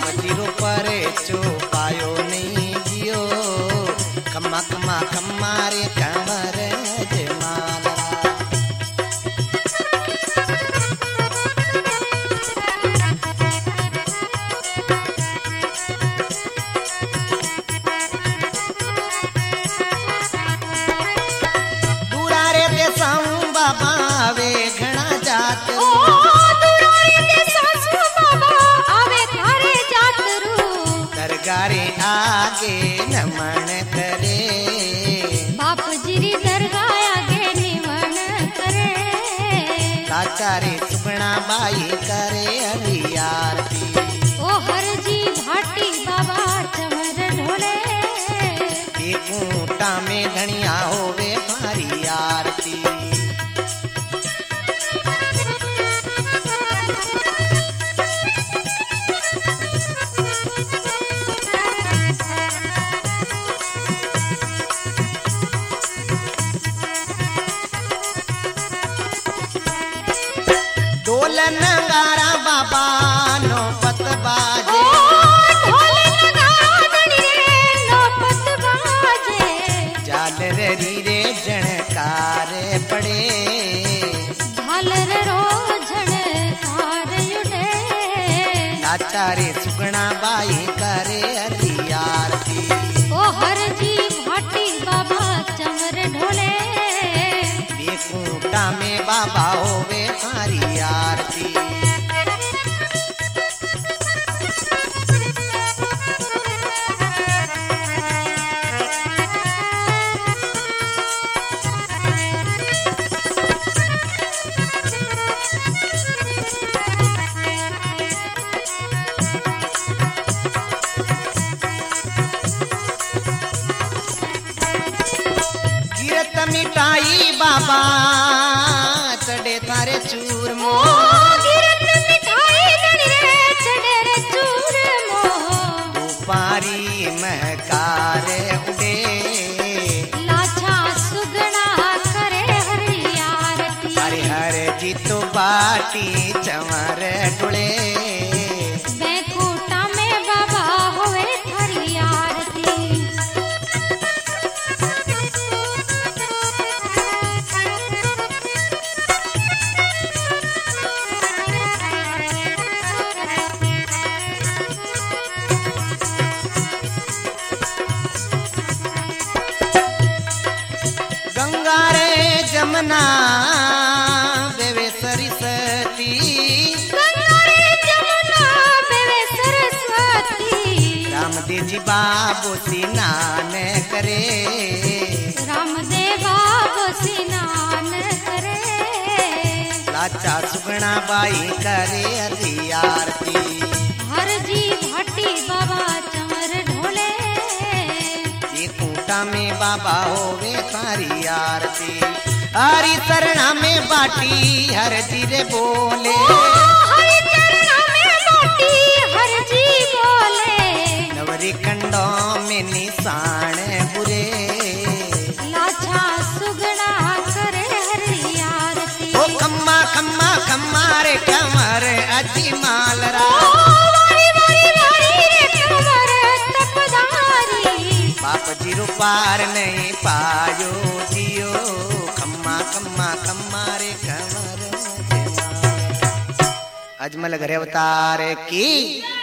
बाप जीरो पर चो पायो नहीं जियो खम्मा खम्मा खम्मा रे कंवर जमाला। बाबा आवे घना जात रू दुरारे दे सासू बाबा आवे थारे जात रू दरगारे आगे नमन करे बाप जीरी दरगाह आगे निमन करे लाचारे सुगना बाई करे हरी आरती ओ हर जी भाटी बाबा चमर ढोले कूटा में धनिया होवे भारी आरती। ढोल नगारा बाबा नो पत बाजे ढोल नगारा नो पत बाजे झालर रे झणकार पड़े झालर रो झणकार उड़े लाचारे सुगना बाई करे हरी आरती ओ हर जी भाटी बाबा चमर ढोले कूटा में बाबा होवे हरी आरती। गिरत मिठाई बाबा चढ़े थारे चूरमो गिरत मिठाई चढ़े रे चूरमो पारी महकार उड़े लाछा सुगना करे हरी आरती हरे हर जी तो बाटी चमर डुले बैकुंठा में बाबा होवे हरी आरती। गंगा रे जमुना देवे सरस्वती गंगा रे जमुना बेवे सरस्वती रामदेव जी बाबू स्नान करे रामदेव बाबू स्नान करे लाचा सुगना बाई करे हरी आरती हर जी भाटी बाबा चमर ढोले कूटा में बाबा होवे थारी आरती हरी चरणा में बाटी हर जी रे बोले हरि चरणा में बाटी हर जी बोले नवरी कंडों में निशान बुरे लाछा सुगना करे हरी आरती ओ खम्मा खम्मा खम्मा रे कमर अजी मालरा वारी वारी वारी रे कमर तपदारी बाप जीरो पार नहीं पायो जियो खम्मा खम्मा खम्मा रे कमर अजमल घर अवतार की